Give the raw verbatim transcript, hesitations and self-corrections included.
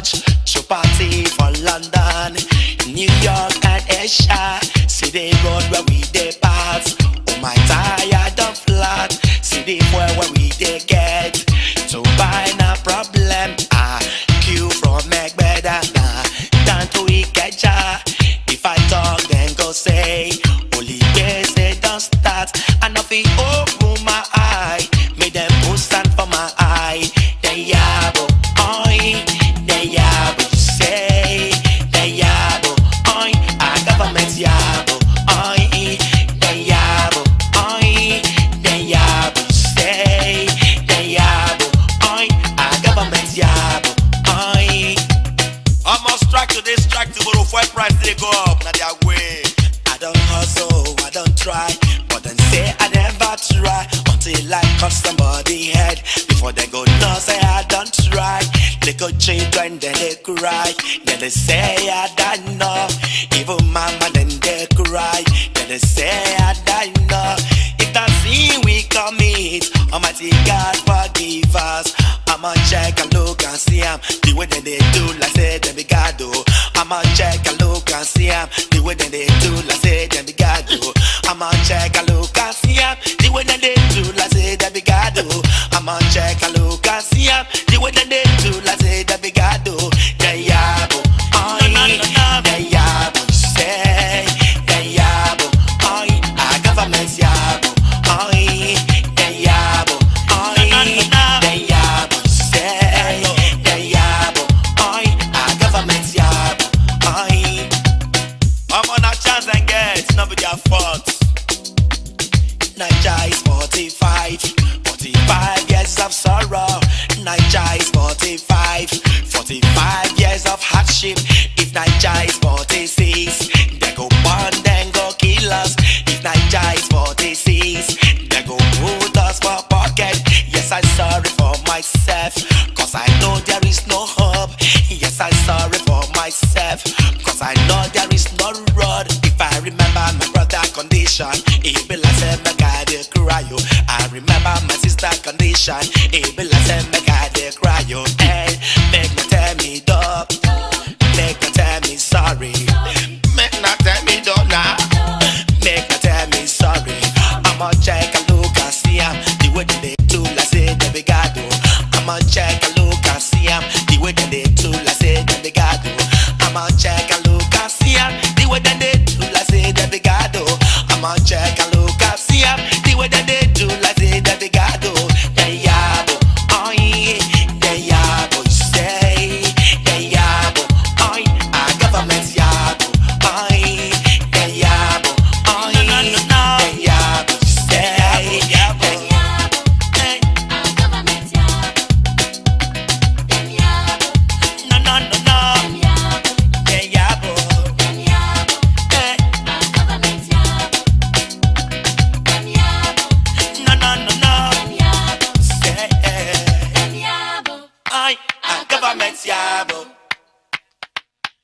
march to party for London, New York and Asia. See the road where we dey pass. Oh my tire don't flat. See the boy where we dey get. To buy no problem. Ah, queue from Macbeth and ah, down to Ikeja. If I talk then go say, only days they don't start. And if it open my eye, make them put stand for my eye. They yabo, oi, they yabo, say, they yabo, oi, our government yabo, oi, they yabo, oi, they yabo, say, they yabo, oi, our government yabo, oi. Almost track to this track to go to fuel price they go up, now their way. I don't hustle, I don't try, but then say I never try until I cut somebody head. Before they go no say I don't try. They go children then they cry. Then they say I don't know. Even mama then they cry. Then they say I don't know. If that sin we commit, Almighty God forgive us. I'ma check and look and see him. The way that they do like say them be God do. I'ma check and look and see him. The way that they do like say them be God do. I'ma check and look and see him. The way that they do like say them be God do. I'ma check and look and see him. The way that they do like say them be God do. They yabo, oi, they yabo, say, they yabo, oi, our government yabo, oi, they yabo, oi, they yabo, say, they yabo, oi, our government yabo, oi. I'm on a chance and get, not with your fault. Niger is forty-five, forty-five years of sorrow. Niger is forty-five, forty-five years of hardship. If Niger is forty-six, they go burn, then go kill us. If Niger is forty-six, they go put us for pocket. Yes, I'm sorry for myself, cause I know there is no hope. Yes, I'm sorry for myself, cause I know there is no road. If I remember my brother condition, it be like say my God they cry you. I remember my sister condition, it be like say my God they cry you. Hey, make me tell me dog, make me tell me sorry, make me tell me don't now, make me tell me sorry. I'ma check and look and see him, the way that they do like say they be God do. I'ma check and look and see him, the way that they do like say they be God do. I'ma check and look and see him, the way that they do like say they be God do. I'ma check and